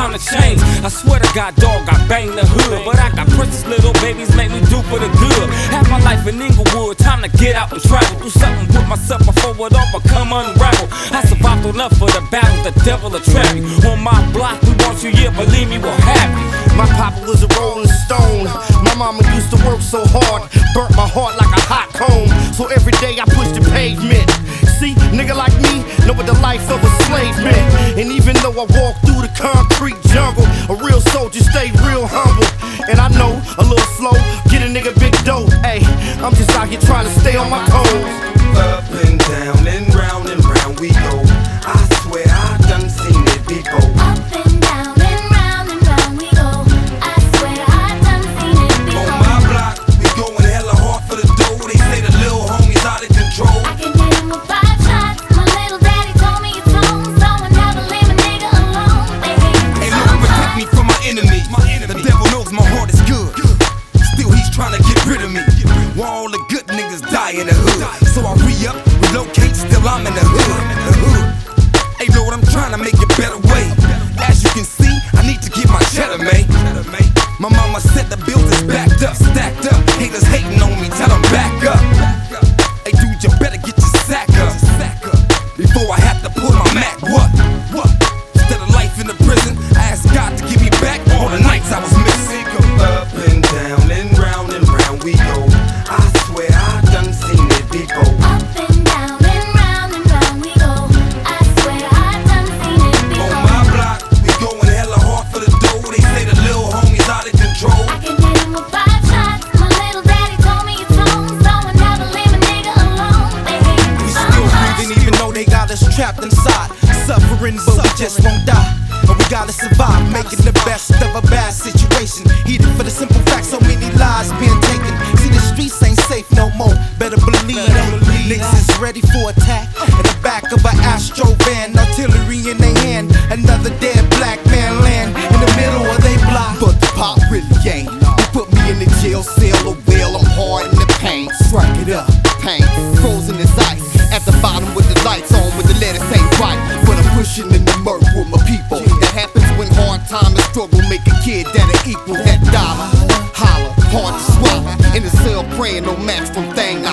time to change. I swear to God, dog, I bang the hood, but I got precious little babies make me do for the good. Half my life in Inglewood, time to get out and travel. Do something with myself before it all become unraveled. I survived enough for the battle, the devil will trap you. On my block, we want you, yeah, believe me, we'll have you. My papa was a rolling stone. My mama used to work so hard, burnt my heart like a hot comb. So every day I push the pavement. See, nigga like me know what the life of a slave meant. And even though I walk through the concrete jungle, a real soldier stay real humble. And I know a little flow, get a nigga big dough. Ayy, I'm just out here trying to stay on my toes. Up and down and round we go. I swear I done seen it before. Up and down and round we go. I swear I done seen it before. On my block, we going hella hard for the dough. They say the little homies out of control. I can hit him with 5 shots. My little daddy told me it's home, so I never leave a nigga alone. They hate me Ain't so nothing protect much. me from my enemy. The devil knows my heart is good. Still he's trying to get rid of me. While all the good niggas die in the hood. So I re-up, relocate, still I'm in the hood. Hey Lord, I'm trying to make a better way. As you can see, I need to get my cheddar, man. My mama said the building's backed up, stacked up. Haters hating on me, tell them back up. Hey dude, you better get your sack up. Before I have to pull my Mac, what? Instead of life in the prison, I asked God to give me back all the nights I was missing. Up and down and round we go. I swear I done seen it before. Up and down and round we go. I swear I done seen it before. On my block, we going hella hard for the dough. They say the little homies out of control. I can hit him with 5 shots. My little daddy told me it's home, so I never leave a nigga alone. They hate me We so still much. breathing even though they got us trapped inside. Suffering, but we just won't die. And we gotta survive, making the best of a bad situation. Heated for the simple fact, so many lives being taken. See, the streets ain't safe no more, better believe that. Niggas is ready for attack. In the back of an Astro van, artillery in their hand. Another dead black man land in the middle of they block. But the pop really ain't. They put me in the jail cell, or well, I'm hard in the paint. Strike it up, pain, frozen as ice. At the bottom with the lights on, with the letters ain't right. But I'm pushing in the murk with my people. That happens when hard time and struggle make a kid that'll equal that dollar. Holler, hard to swallow. In the cell praying no match from thing